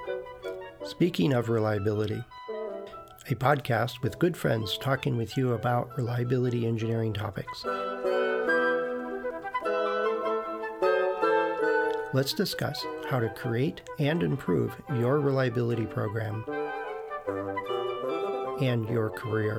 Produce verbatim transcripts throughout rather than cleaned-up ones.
Speaking of reliability, a podcast with good friends talking with you about reliability engineering topics. Let's discuss how to create and improve your reliability program and your career.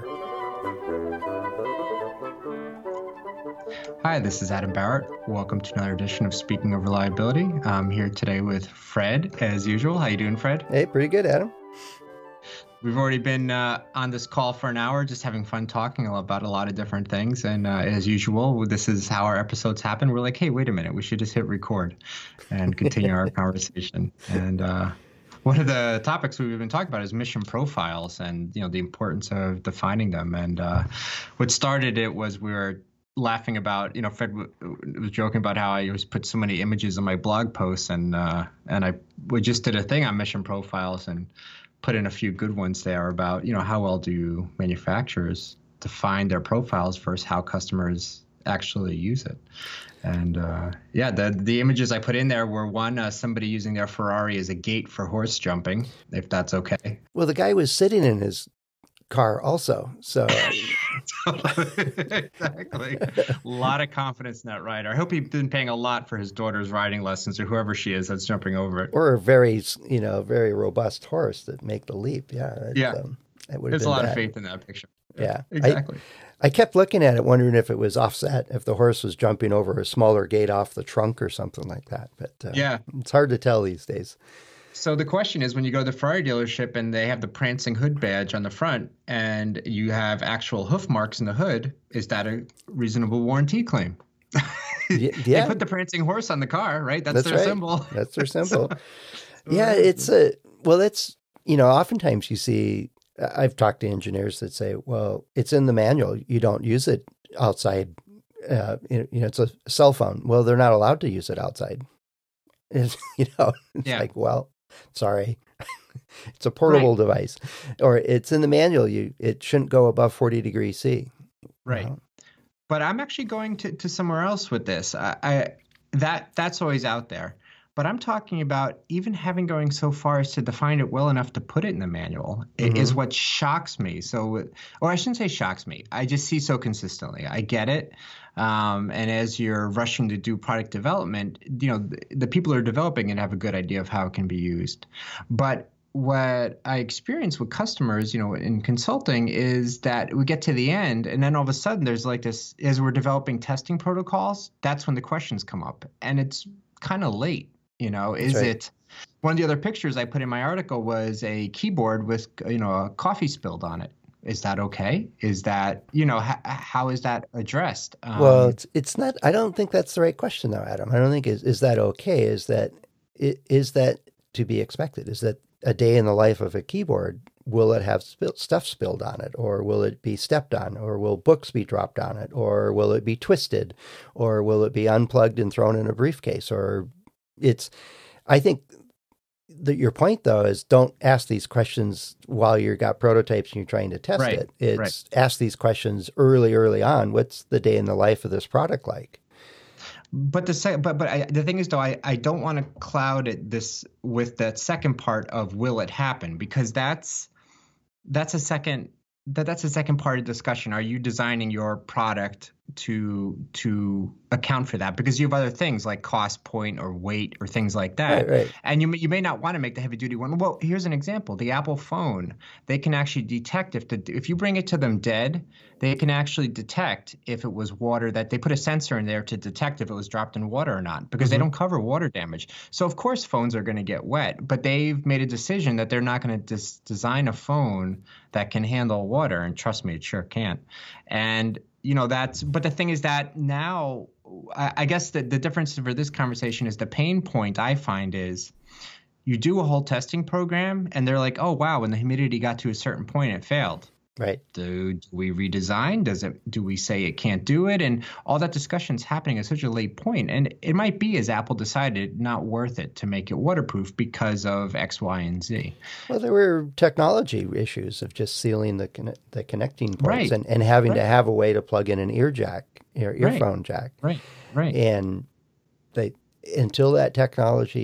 Hi, this is Adam Barrett. Welcome to another edition of Speaking of Reliability. I'm here today with Fred, as usual. How you doing, Fred? Hey, pretty good, Adam. We've already been uh, on this call for an hour, just having fun talking about a lot of different things. And uh, as usual, this is how our episodes happen. We're like, hey, wait a minute, we should just hit record and continue our conversation. And uh, one of the topics we've been talking about is mission profiles and, you know, the importance of defining them. And uh, what started it was we were laughing about, you know, Fred w- was joking about how I always put so many images on my blog posts, and uh, and I we just did a thing on mission profiles and put in a few good ones there about, you know, how well do manufacturers define their profiles versus how customers actually use it. And uh, yeah, the the images I put in there were one, uh, somebody using their Ferrari as a gate for horse jumping, if that's okay. Well, the guy was sitting in his car also, so exactly. A lot of confidence in that rider. I hope he's been paying a lot for his daughter's riding lessons, or whoever she is that's jumping over it. Or a very, you know, very robust horse that make the leap. Yeah, yeah. Um, it would have There's been a lot bad. of faith in that picture. Yeah, yeah exactly. I, I kept looking at it, wondering if it was offset, if the horse was jumping over a smaller gate off the trunk or something like that. But uh, yeah, it's hard to tell these days. So the question is, when you go to the Ferrari dealership and they have the prancing hood badge on the front and you have actual hoof marks in the hood, is that a reasonable warranty claim? Yeah. They put the prancing horse on the car, right? That's, That's their right. symbol. That's their symbol. Yeah, it's a, well, it's, you know, oftentimes you see, I've talked to engineers that say, well, it's in the manual. You don't use it outside. Uh, you know, it's a cell phone. Well, they're not allowed to use it outside. It's, you know, it's yeah. like, well, sorry, it's a portable right. device, or it's in the manual. You, it shouldn't go above forty degrees C. Right. Uh, but I'm actually going to, to somewhere else with this. I, I that that's always out there. But I'm talking about even having going so far as to define it well enough to put it in the manual mm-hmm. is what shocks me. So, or I shouldn't say shocks me. I just see so consistently. I get it. Um, and as you're rushing to do product development, you know, the, the people who are developing it have a good idea of how it can be used. But what I experience with customers, you know, in consulting is that we get to the end and then all of a sudden there's like this, as we're developing testing protocols, that's when the questions come up and it's kind of late. You know, is right. it one of the other pictures I put in my article was a keyboard with, you know, a coffee spilled on it. Is that okay? Is that, you know, h- how is that addressed? Um, well, it's it's not. I don't think that's the right question, though, Adam. I don't think is is that okay? Is that is that to be expected? Is that a day in the life of a keyboard? Will it have spill, stuff spilled on it, or will it be stepped on, or will books be dropped on it, or will it be twisted, or will it be unplugged and thrown in a briefcase, or It's, I think that your point though is don't ask these questions while you've got prototypes and you're trying to test right, it. It's right. ask these questions early, early on. What's the day in the life of this product like? But the sec- but but I, the thing is though, I, I don't want to cloud it this with that second part of will it happen, because that's that's a second that that's a second part of discussion. Are you designing your product to to account for that? Because you have other things like cost point or weight or things like that. Right, right. And you may, you may not want to make the heavy duty one. Well, here's an example. The Apple phone, they can actually detect if the if you bring it to them dead, they can actually detect if it was water, that they put a sensor in there to detect if it was dropped in water or not, because mm-hmm. they don't cover water damage. So of course phones are going to get wet, but they've made a decision that they're not going to dis- design a phone that can handle water. And trust me, it sure can't. And you know, that's, but the thing is that now, I, I guess the, the difference for this conversation is the pain point I find is you do a whole testing program and they're like, oh, wow, when the humidity got to a certain point, it failed. Right. Do, do we redesign? Does it? Do we say it can't do it? And all that discussion's happening at such a late point. And it might be, as Apple decided, not worth it to make it waterproof because of X, Y, and Z. Well, there were technology issues of just sealing the conne- the connecting ports right. and, and having right. to have a way to plug in an ear jack, ear, earphone right. jack. Right. Right. And they until that technology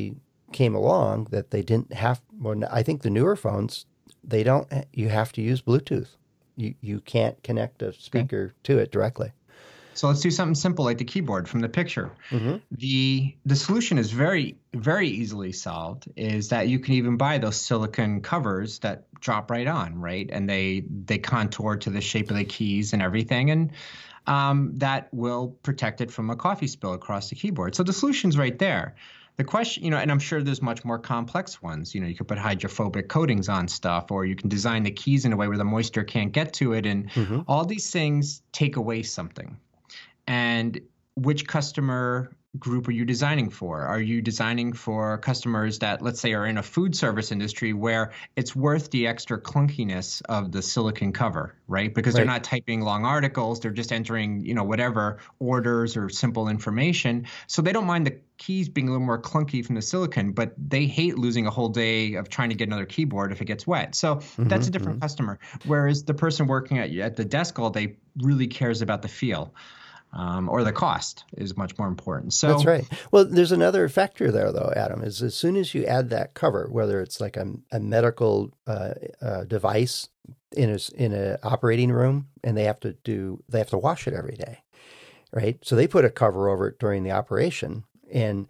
came along that they didn't have. Well, I think the newer phones, they don't. You have to use Bluetooth. You you can't connect a speaker okay. to it directly. So let's do something simple like the keyboard from the picture. Mm-hmm. The the solution is very, very easily solved, is that you can even buy those silicone covers that drop right on, right? And they they contour to the shape of the keys and everything. And um, that will protect it from a coffee spill across the keyboard. So the solution's right there. The question, you know, and I'm sure there's much more complex ones. You know, you could put hydrophobic coatings on stuff, or you can design the keys in a way where the moisture can't get to it. And mm-hmm. all these things take away something. And which customer group are you designing for? Are you designing for customers that, let's say, are in a food service industry where it's worth the extra clunkiness of the silicone cover, right? Because right. they're not typing long articles. They're just entering, you know, whatever orders or simple information. So they don't mind the keys being a little more clunky from the silicone, but they hate losing a whole day of trying to get another keyboard if it gets wet. So mm-hmm, that's a different mm-hmm. customer. Whereas the person working at, at the desk all day really cares about the feel. Um, or the cost is much more important. So that's right. Well, there's another factor there, though, Adam, is as soon as you add that cover, whether it's like a, a medical uh, uh, device in a, in an operating room, and they have to do, they have to wash it every day, right? So they put a cover over it during the operation. And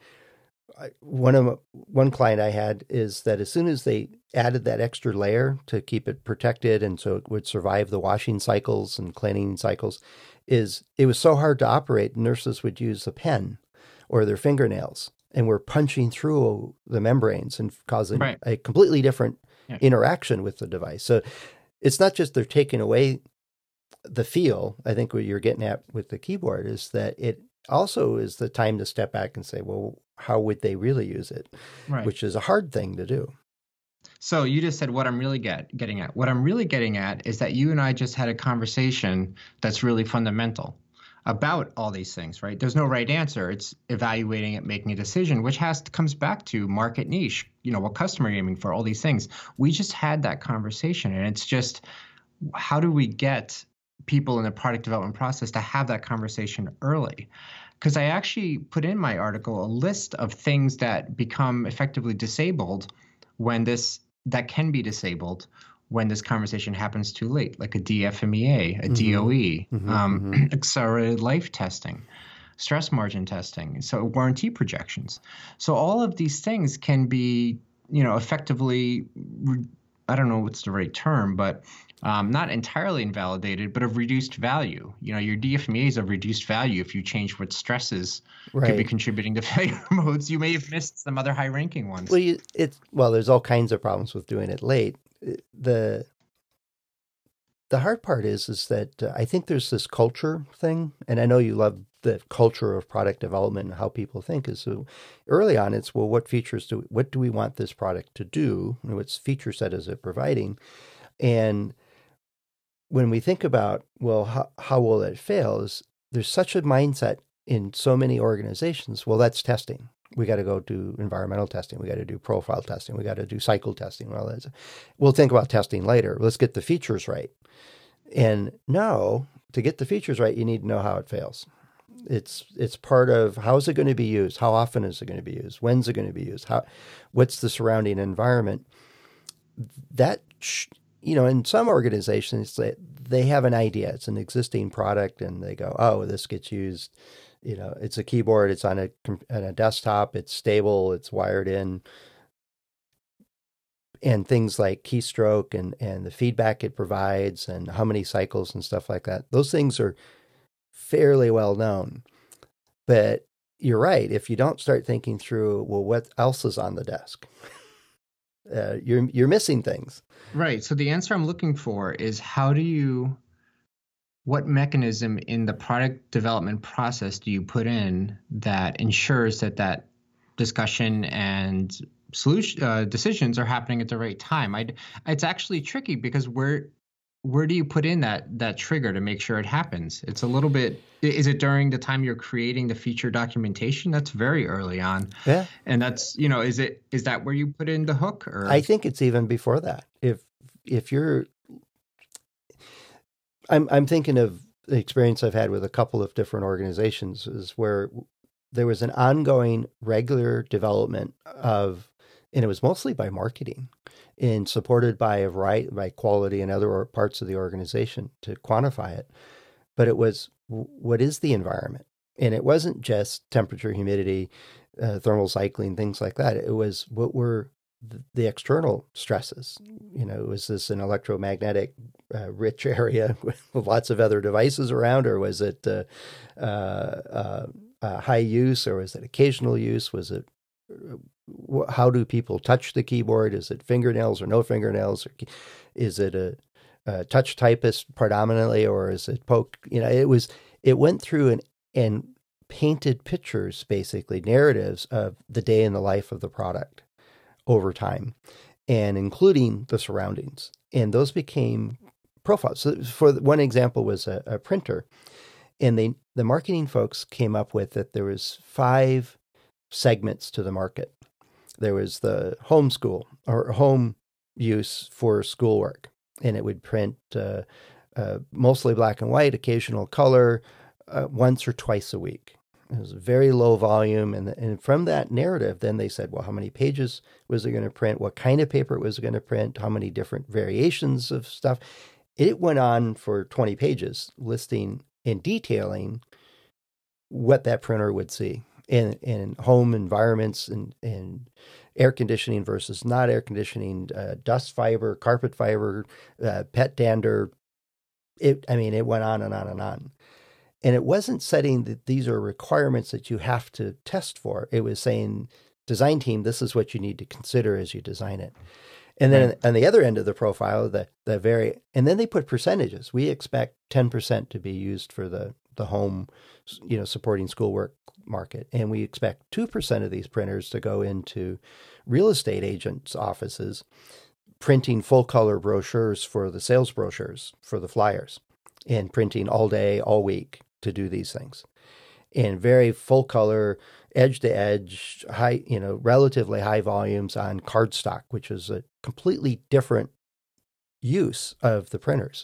one of one client I had is that as soon as they added that extra layer to keep it protected and so it would survive the washing cycles and cleaning cycles, is it was so hard to operate, nurses would use a pen or their fingernails and were punching through the membranes and causing right. a completely different yeah. interaction with the device. So it's not just they're taking away the feel. I think what you're getting at with the keyboard is that it also is the time to step back and say, well, how would they really use it? Right. Which is a hard thing to do. So you just said what I'm really get, getting at. What I'm really getting at is that you and I just had a conversation that's really fundamental about all these things, right? There's no right answer. It's evaluating it, making a decision, which has comes back to market niche, you know, what customer you're aiming for, all these things. We just had that conversation, and it's just, how do we get people in the product development process to have that conversation early? Because I actually put in my article a list of things that become effectively disabled when this, that can be disabled when this conversation happens too late, like a D F M E A, a mm-hmm. D O E, mm-hmm, um, mm-hmm. accelerated life testing, stress margin testing, so warranty projections. So all of these things can be, you know, effectively, I don't know what's the right term, but um, not entirely invalidated, but of reduced value. You know, your D F M E A is of reduced value if you change what stresses right. could be contributing to failure modes. You may have missed some other high-ranking ones. Well, you, it's well, there's all kinds of problems with doing it late. The the hard part is is that uh, I think there's this culture thing, and I know you love the culture of product development and how people think. Is so early on, it's well, what features do what do we want this product to do? And what feature set is it providing? And when we think about, well, how, how will it fail, is there's such a mindset in so many organizations. Well, that's testing. We got to go do environmental testing. We got to do profile testing. We got to do cycle testing. Well, that's, we'll think about testing later. Let's get the features right. And no, to get the features right, you need to know how it fails. It's it's part of how is it going to be used? How often is it going to be used? When's it going to be used? How, what's the surrounding environment? That sh- You know, in some organizations, they, they have an idea. It's an existing product, and they go, oh, this gets used. You know, it's a keyboard. It's on a, on a desktop. It's stable. It's wired in. And things like keystroke and, and the feedback it provides and how many cycles and stuff like that. Those things are fairly well known. But you're right. If you don't start thinking through, well, what else is on the desk? Uh, you're you're missing things. Right. So the answer I'm looking for is how do you, what mechanism in the product development process do you put in that ensures that that discussion and solution uh, decisions are happening at the right time? I it's actually tricky because where where do you put in that that trigger to make sure it happens? It's a little bit. Is it during the time you're creating the feature documentation? That's very early on. Yeah. And that's, you know, is it is that where you put in the hook? Or I think it's even before that. If if you're, I'm I'm thinking of the experience I've had with a couple of different organizations is where there was an ongoing regular development of And it was mostly by marketing and supported by a variety, by quality and other parts of the organization to quantify it. But it was, what is the environment? And it wasn't just temperature, humidity, uh, thermal cycling, things like that. It was what were the, the external stresses. You know, was this an electromagnetic uh, rich area with lots of other devices around, or was it uh, uh, uh, uh, high use, or was it occasional use? Was it, how do people touch the keyboard? Is it fingernails or no fingernails? Or is it a, a touch typist predominantly, or is it poke? You know, it was, it went through and, and painted pictures, basically narratives of the day in the life of the product over time, and including the surroundings. And those became profiles. So for one example was a, a printer, and they, the marketing folks came up with that there was five segments to the market. There was the homeschool or home use for schoolwork, and it would print uh, uh, mostly black and white, occasional color, uh, once or twice a week. It was a very low volume, and, and from that narrative, then they said, well, how many pages was it going to print? What kind of paper was it going to print? How many different variations of stuff? It went on for twenty pages, listing and detailing what that printer would see in, in home environments, and, and air conditioning versus not air conditioning, uh, dust fiber, carpet fiber, uh, pet dander. It, I mean, it went on and on and on. And it wasn't setting that these are requirements that you have to test for. It was saying, design team, this is what you need to consider as you design it. And then right. on the other end of the profile, the the very, and then they put percentages. We expect ten percent to be used for the, the home, you know, supporting schoolwork market. And we expect two percent of these printers to go into real estate agents' offices, printing full color brochures for the sales brochures, for the flyers, and printing all day, all week to do these things. And very full color, edge to edge, high, you know, relatively high volumes on cardstock, which is a completely different use of the printers.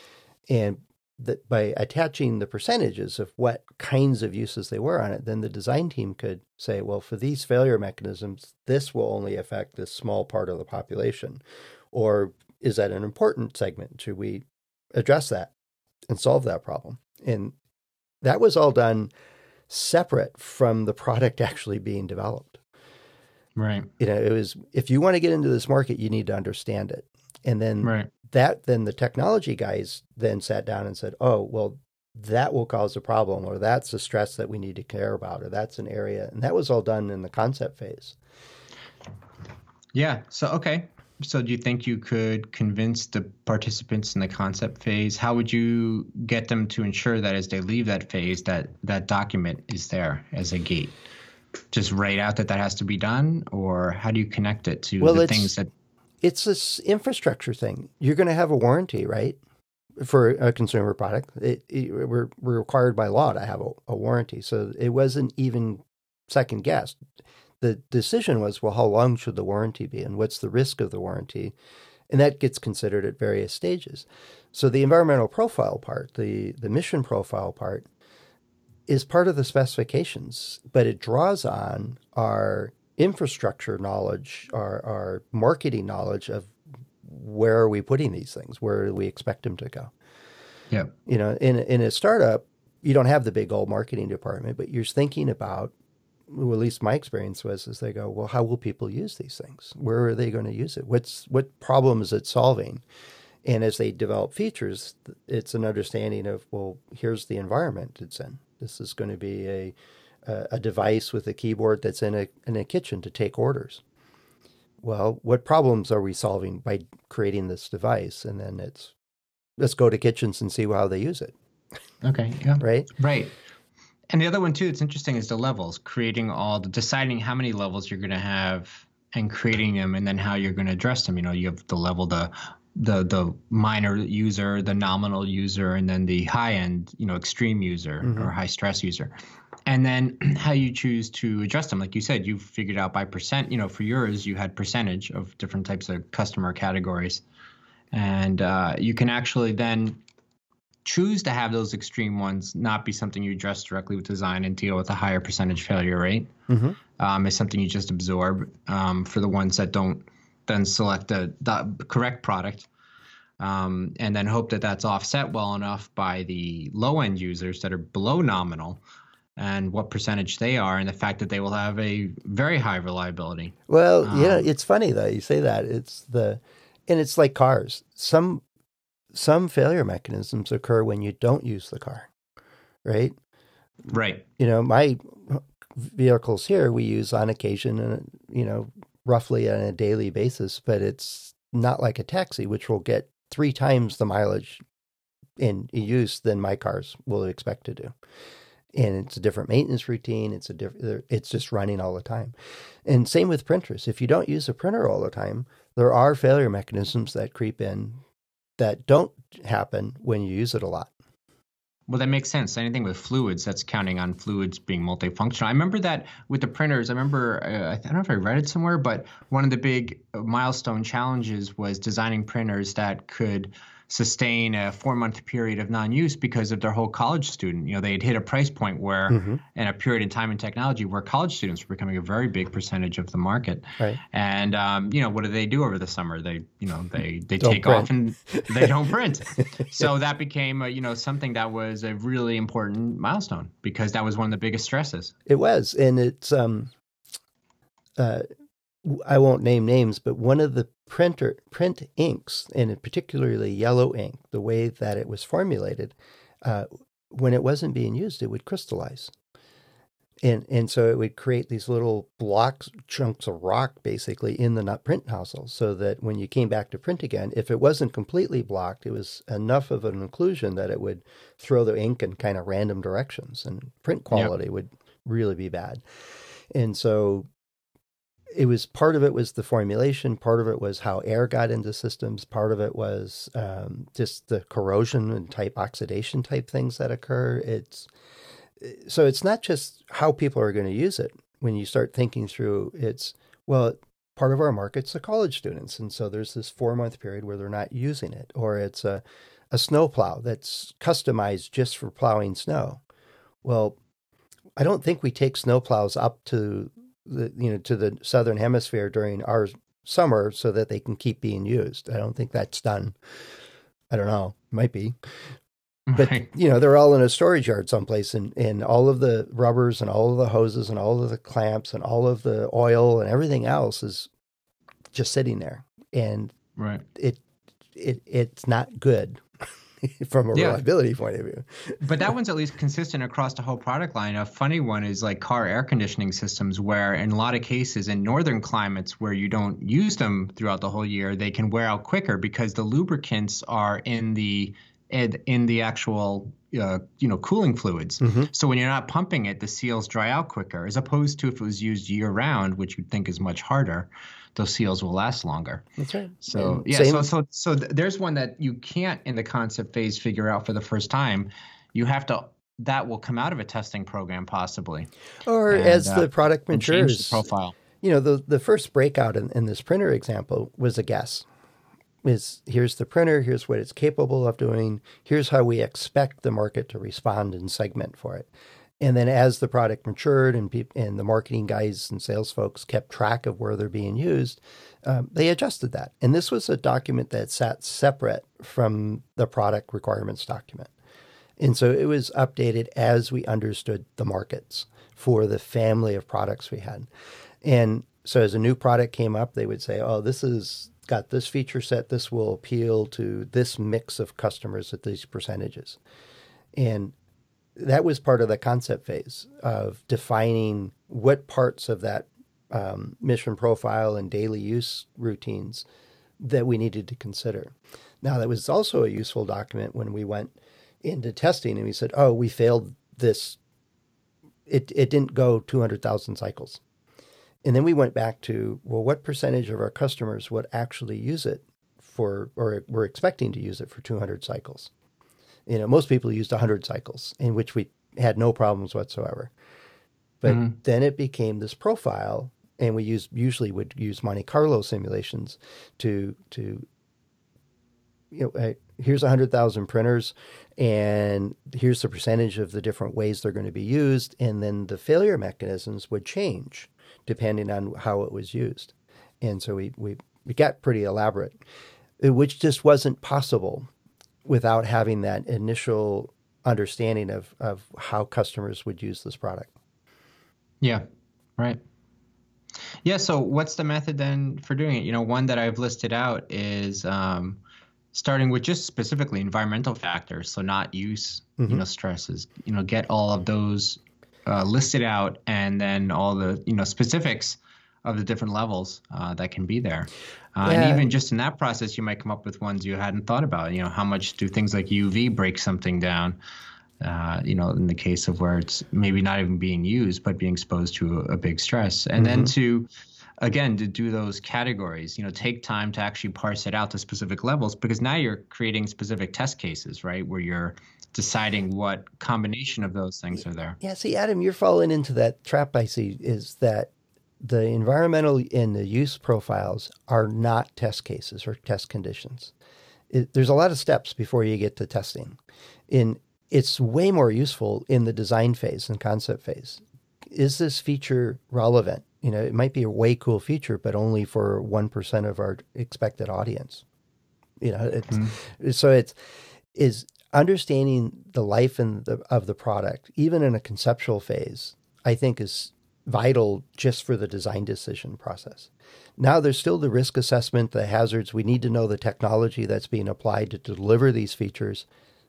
And that by attaching the percentages of what kinds of uses they were on it, then the design team could say, well, for these failure mechanisms, this will only affect this small part of the population. Or is that an important segment? Should we address that and solve that problem? And that was all done separate from the product actually being developed. Right. You know, it was, if you want to get into this market, you need to understand it. And then right. that, then the technology guys then sat down and said, oh, well, that will cause a problem, or that's a stress that we need to care about, or that's an area. And that was all done in the concept phase. Yeah. So, okay. So do you think you could convince the participants in the concept phase? How would you get them to ensure that as they leave that phase, that that document is there as a gate? Just write out that that has to be done? Or how do you connect it to well, the it's, things that... It's this infrastructure thing. You're going to have a warranty, right? For a consumer product. It, it, we're, we're required by law to have a, a warranty. So it wasn't even second guessed. The decision was, well, how long should the warranty be, and what's the risk of the warranty? And that gets considered at various stages. So the environmental profile part, the, the mission profile part, is part of the specifications, but it draws on our infrastructure knowledge, our, our marketing knowledge of where are we putting these things, where do we expect them to go. Yeah. You know, in, in a startup, you don't have the big old marketing department, but you're thinking about, well, at least my experience was, is they go, well, how will people use these things? Where are they going to use it? What's what problem is it solving? And as they develop features, it's an understanding of, well, here's the environment it's in. This is going to be a a, a device with a keyboard that's in a in a kitchen to take orders. Well, what problems are we solving by creating this device? And then it's, let's go to kitchens and see how they use it. Okay. Yeah. Right. Right. And the other one, too, that's interesting is the levels, creating all the, deciding how many levels you're going to have and creating them, and then how you're going to address them. You know, you have the level, the the the minor user, the nominal user, and then the high end, you know, extreme user mm-hmm. or high stress user. And then how you choose to address them. Like you said, you figured out by percent, you know, for yours, you had percentage of different types of customer categories. And uh, you can actually then choose to have those extreme ones not be something you address directly with design and deal with a higher percentage failure rate. Mm-hmm. Um, it's something you just absorb um, for the ones that don't then select the, the correct product. Um, and then hope that that's offset well enough by the low end users that are below nominal and what percentage they are and the fact that they will have a very high reliability. Well, um, yeah, it's funny though you say that. It's the, and it's like cars. Some some failure mechanisms occur when you don't use the car, right? Right. You know, my vehicles here we use on occasion, and you know, roughly on a daily basis, but it's not like a taxi, which will get three times the mileage in use than my cars will expect to do. And it's a different maintenance routine. It's a different, it's just running all the time. And same with printers. If you don't use a printer all the time, there are failure mechanisms that creep in that don't happen when you use it a lot. Well, that makes sense. Anything with fluids, that's counting on fluids being multifunctional. I remember that with the printers. I remember, uh, I don't know if I read it somewhere, but one of the big milestone challenges was designing printers that could sustain a four-month period of non-use because of their whole college student. You know, they had hit a price point where, mm-hmm. in a period in time in technology, where college students were becoming a very big percentage of the market. Right. And um, you know, what do they do over the summer? They, you know, they they take print. off and they don't print. So that became, a, you know, something that was a really important milestone because that was one of the biggest stresses. It was, and it's um, uh, I won't name names, but one of the printer print inks, and particularly yellow ink, the way that it was formulated, uh, when it wasn't being used, it would crystallize. And and so it would create these little blocks, chunks of rock, basically, in the nut print nozzle, so that when you came back to print again, if it wasn't completely blocked, it was enough of an occlusion that it would throw the ink in kind of random directions, and print quality yep. would really be bad. And so it was, part of it was the formulation, part of it was how air got into systems, part of it was um, just the corrosion and type oxidation type things that occur. It's so it's not just how people are going to use it. When you start thinking through, it's, well, part of our market's the college students, and so there's this four-month period where they're not using it. Or it's a, a snow plow that's customized just for plowing snow. Well, I don't think we take snow plows up to the, you know, to the southern hemisphere during our summer so that they can keep being used. I don't think that's done. I don't know. Might be. But, right. you know, they're all in a storage yard someplace, and, and all of the rubbers and all of the hoses and all of the clamps and all of the oil and everything else is just sitting there. And right. it it it's not good from a yeah. reliability point of view. But that one's at least consistent across the whole product line. A funny one is like car air conditioning systems, where in a lot of cases in northern climates where you don't use them throughout the whole year, they can wear out quicker because the lubricants are in the in the actual uh, you know cooling fluids. Mm-hmm. So when you're not pumping it, the seals dry out quicker, as opposed to if it was used year round, which you'd think is much harder. Those seals will last longer. That's right. So and yeah, same. so so so th- there's one that you can't in the concept phase figure out for the first time. You have to. That will come out of a testing program possibly, or and, as uh, the product matures. The profile. You know, the the first breakout in, in this printer example was a guess. Is here's the printer, here's what it's capable of doing, here's how we expect the market to respond and segment for it. And then as the product matured and pe- and the marketing guys and sales folks kept track of where they're being used, um, they adjusted that. And this was a document that sat separate from the product requirements document. And so it was updated as we understood the markets for the family of products we had. And so as a new product came up, they would say, oh, this is got this feature set, this will appeal to this mix of customers at these percentages. And that was part of the concept phase of defining what parts of that um, mission profile and daily use routines that we needed to consider. Now, that was also a useful document when we went into testing and we said, oh, we failed this. It, it didn't go two hundred thousand cycles. And then we went back to, well, what percentage of our customers would actually use it for, or were expecting to use it for two hundred cycles? You know, most people used one hundred cycles, in which we had no problems whatsoever. But mm-hmm. then it became this profile, and we used, usually would use Monte Carlo simulations to, to you know, here's one hundred thousand printers, and here's the percentage of the different ways they're going to be used. And then the failure mechanisms would change depending on how it was used. And so we, we, we got pretty elaborate, which just wasn't possible without having that initial understanding of, of how customers would use this product. Yeah, right. Yeah, so what's the method then for doing it? You know, one that I've listed out is um, starting with just specifically environmental factors, so not use, mm-hmm. you know, stresses. You know, get all of those uh, listed out, and then all the, you know, specifics of the different levels uh, that can be there. Uh, yeah. And even just in that process, you might come up with ones you hadn't thought about. You know, how much do things like U V break something down? Uh, you know, in the case of where it's maybe not even being used, but being exposed to a, a big stress. And mm-hmm. then to, again, to do those categories, you know, take time to actually parse it out to specific levels, because now you're creating specific test cases, right, where you're deciding what combination of those things are there. Yeah, see, Adam, you're falling into that trap I see, is that the environmental and the use profiles are not test cases or test conditions. It, there's a lot of steps before you get to testing. In It's way more useful in the design phase and concept phase. Is this feature relevant? You know, it might be a way cool feature, but only for one percent of our expected audience. You know, it's, mm-hmm. so it's is understanding the life and the, of the product, even in a conceptual phase, I think is vital just for the design decision process. Now there's still the risk assessment, the hazards. We need to know the technology that's being applied to deliver these features.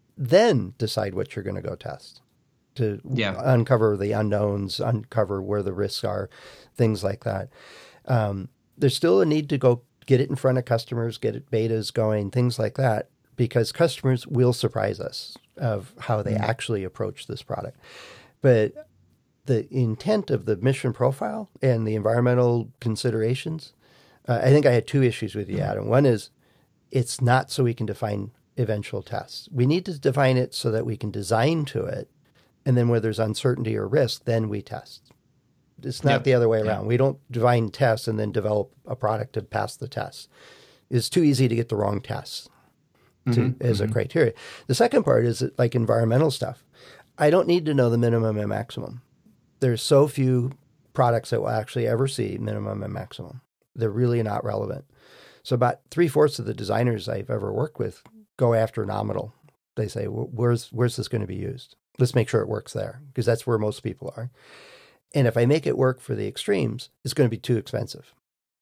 Then decide what you're going to go test, to yeah. uncover the unknowns, uncover where the risks are, things like that. Um, there's still a need to go get it in front of customers, get it betas going, things like that, because customers will surprise us of how they mm-hmm. actually approach this product. But the intent of the mission profile and the environmental considerations, uh, I think I had two issues with you, Adam. One is it's not so we can define eventual tests. We need to define it so that we can design to it, and then where there's uncertainty or risk, then we test. It's not yep. the other way around. Yep. We don't define tests and then develop a product to pass the test. It's too easy to get the wrong tests to, mm-hmm. as mm-hmm. a criteria. The second part is like environmental stuff. I don't need to know the minimum and maximum. There's so few products that will actually ever see minimum and maximum. They're really not relevant. So about three-fourths of the designers I've ever worked with go after nominal. They say, where's where's this going to be used? Let's make sure it works there, because that's where most people are. And if I make it work for the extremes, it's going to be too expensive.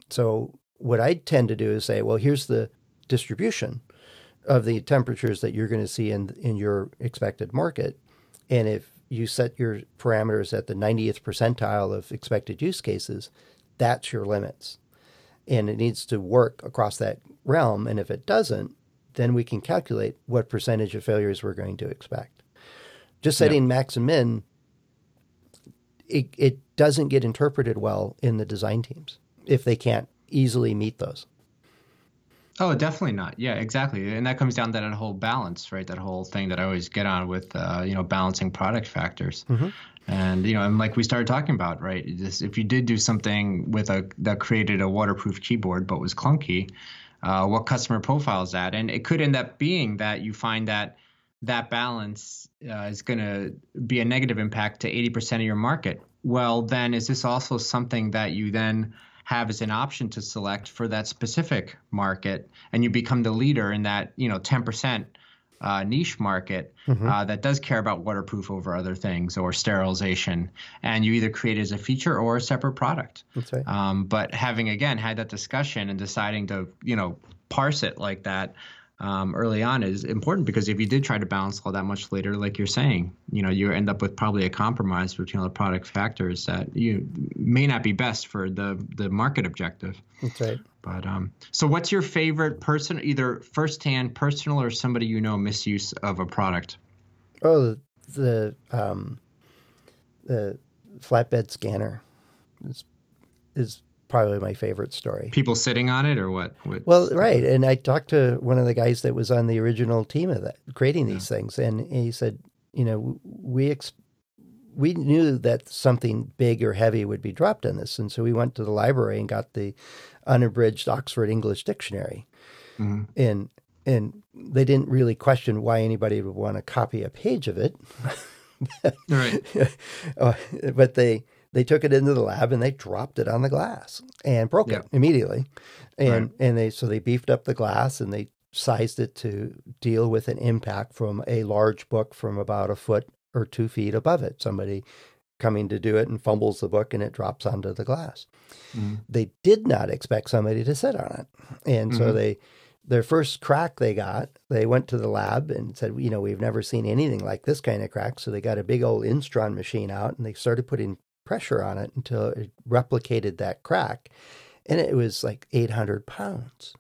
So what I tend to do is say, well, here's the distribution of the temperatures that you're going to see in in your expected market. And if you set your parameters at the ninetieth percentile of expected use cases, that's your limits. And it needs to work across that realm. And if it doesn't, then we can calculate what percentage of failures we're going to expect. Just setting yep. max and min, it, it doesn't get interpreted well in the design teams if they can't easily meet those. Oh, definitely not. Yeah, exactly. And that comes down to that whole balance, right? That whole thing that I always get on with, uh, you know, balancing product factors. Mm-hmm. And, you know, and like we started talking about, right? This, if you did do something with a that created a waterproof keyboard but was clunky, uh, what customer profile is that? And it could end up being that you find that that balance uh, is going to be a negative impact to eighty percent of your market. Well, then is this also something that you then have as an option to select for that specific market, and you become the leader in that, you know, ten percent uh, niche market mm-hmm. uh, that does care about waterproof over other things or sterilization, and you either create it as a feature or a separate product. That's right. Um, but having, again, had that discussion and deciding to, you know, parse it like that um, early on is important, because if you did try to balance all that much later, like you're saying, you know, you end up with probably a compromise between all the product factors that you may not be best for the the market objective. That's right. But um, so what's your favorite person, either firsthand, personal, or somebody you know misuse of a product? Oh, the um, the flatbed scanner is is probably my favorite story. People sitting on it, or what? what? Well, right. And I talked to one of the guys that was on the original team of that, creating these yeah. things. And he said, you know, we ex- we knew that something big or heavy would be dropped on this. And so we went to the library and got the unabridged Oxford English Dictionary. Mm-hmm. And and they didn't really question why anybody would want to copy a page of it. Right. uh, but they they took it into the lab and they dropped it on the glass and broke Yeah. it immediately. And Right. and they so they beefed up the glass and they sized it to deal with an impact from a large book from about a foot or two feet above it. Somebody coming to do it and fumbles the book and it drops onto the glass. Mm-hmm. They did not expect somebody to sit on it. And so Mhm. they, their first crack they got, they went to the lab and said, you know, we've never seen anything like this kind of crack. So they got a big old Instron machine out and they started putting pressure on it until it replicated that crack. And it was like eight hundred pounds.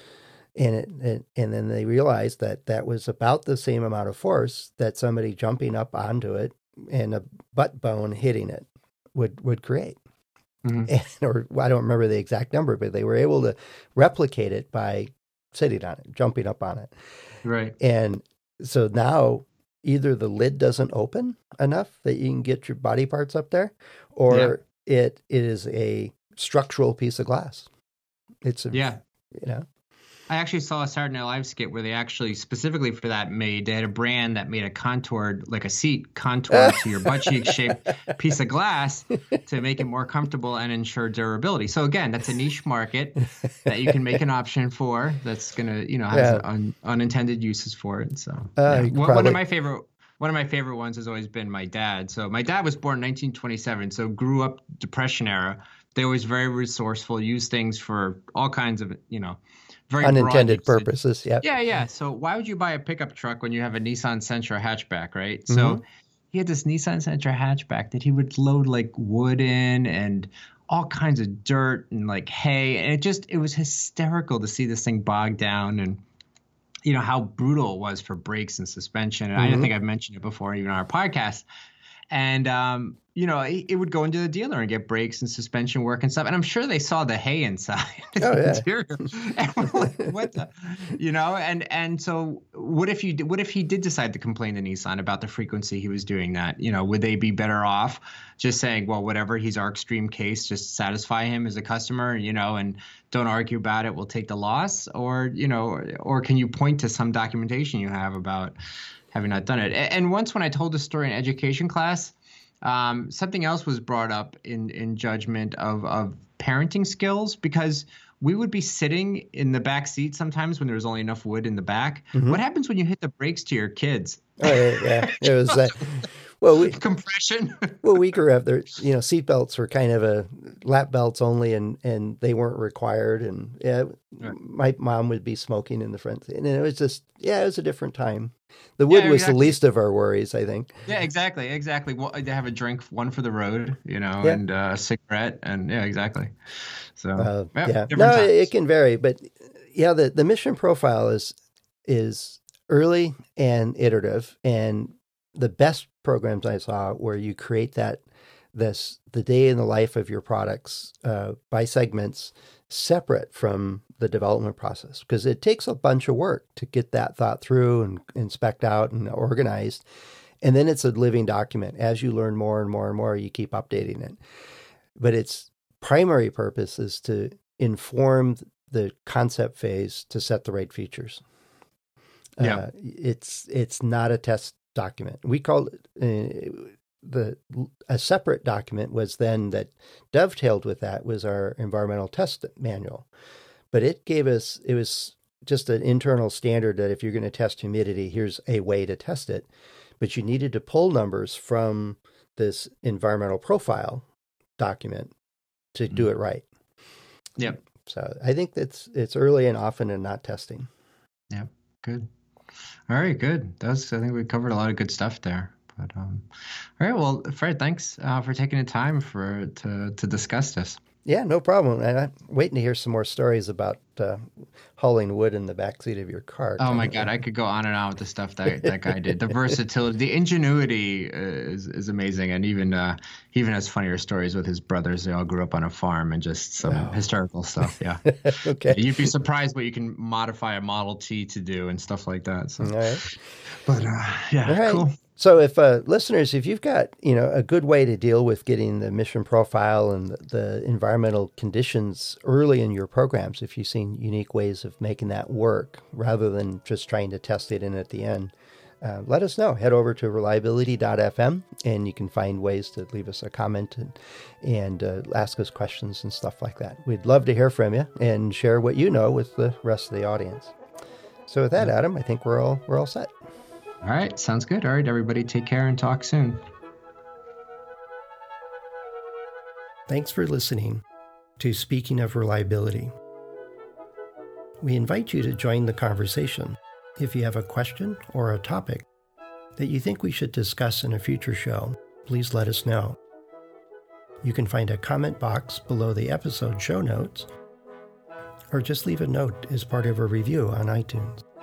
And it, it, and then they realized that that was about the same amount of force that somebody jumping up onto it and a butt bone hitting it would, would create. Mhm. And, or I don't remember the exact number, but they were able to replicate it by sitting on it, jumping up on it. Right. And so now either the lid doesn't open enough that you can get your body parts up there, or Yeah. it, it is a structural piece of glass. It's a, Yeah. you know, I actually saw a Saturday Night Live skit where they actually specifically for that made, they had a brand that made a contoured, like a seat contoured to your butt cheek shaped piece of glass to make it more comfortable and ensure durability. So again, that's a niche market that you can make an option for that's going to, you know, has Yeah. un, unintended uses for it. So Uh, yeah. you could one, one probably- of my favorite One of my favorite ones has always been my dad. So my dad was born in nineteen twenty-seven, so grew up Depression era. They were always very resourceful, used things for all kinds of, you know, very broad unintended usage. purposes. Yep. Yeah, yeah. So why would you buy a pickup truck when you have a Nissan Sentra hatchback, right? Mhm. So he had this Nissan Sentra hatchback that he would load like wood in and all kinds of dirt and like hay. And it just, it was hysterical to see this thing bogged down and, you know, how brutal it was for brakes and suspension. And I Mhm. don't think I've mentioned it before, even on our podcast. And, um, you know, it, it would go into the dealer and get brakes and suspension work and stuff. And I'm sure they saw the hay inside Oh, the yeah. interior. And we're like, what the, you know? And and so what if you did, what if he did decide to complain to Nissan about the frequency he was doing that? You know, would they be better off just saying, well, whatever, he's our extreme case, just satisfy him as a customer, you know, and don't argue about it. We'll take the loss, or you know, or, or can you point to some documentation you have about having not done it? And, and once when I told the story in education class, um, something else was brought up in in judgment of of parenting skills, because we would be sitting in the back seat sometimes when there was only enough wood in the back. Mhm. What happens when you hit the brakes to your kids? Oh, yeah, yeah. It was, uh, well, we, Compression. well, we grew up there, you know, seat belts were kind of a lap belts only, and, and they weren't required. And yeah, Right. my mom would be smoking in the front. And it was just, yeah, it was a different time. The wood Yeah, was exactly. the least of our worries, I think. Yeah, exactly, exactly. Well, they have a drink, one for the road, you know, Yeah. and uh, a cigarette, and yeah, exactly. So Uh, yeah, yeah, different no, times. it can vary, but yeah, the, the mission profile is is early and iterative, and the best programs I saw where you create that this the day in the life of your products uh, by segments separate from the development process, because it takes a bunch of work to get that thought through and, and spec'd out and organized, and then it's a living document. As you learn more and more and more, you keep updating it, but its primary purpose is to inform the concept phase to set the right features. Yeah. Uh, it's it's not a test document. We call it uh, the a separate document was then that dovetailed with that was our environmental test manual, but it gave us it was just an internal standard that if you're going to test humidity, here's a way to test it, but you needed to pull numbers from this environmental profile document to do it right. Yep. So I think that's it's early and often and not testing. Yep. Good. All right. Good. That's, I think we covered a lot of good stuff there. But um, all right. Well, Fred, thanks uh, for taking the time for to to discuss this. Yeah, no problem. And I'm waiting to hear some more stories about uh, hauling wood in the backseat of your car. Oh my God, I could go on and on with the stuff that that guy did. The versatility, the ingenuity uh, is is amazing, and even uh, he even has funnier stories with his brothers. They all grew up on a farm, and just some Oh. hysterical stuff. Yeah, Okay. you'd be surprised what you can modify a Model T to do and stuff like that. So, All right. but uh, yeah, All right. cool. So if uh, listeners, if you've got, you know, a good way to deal with getting the mission profile and the, the environmental conditions early in your programs, if you've seen unique ways of making that work rather than just trying to test it in at the end, uh, let us know. Head over to reliability dot f m and you can find ways to leave us a comment and, and uh, ask us questions and stuff like that. We'd love to hear from you and share what you know with the rest of the audience. So with that, Adam, I think we're all we're all set. All right. Sounds good. All right, everybody, take care and talk soon. Thanks for listening to Speaking of Reliability. We invite you to join the conversation. If you have a question or a topic that you think we should discuss in a future show, please let us know. You can find a comment box below the episode show notes, or just leave a note as part of a review on iTunes.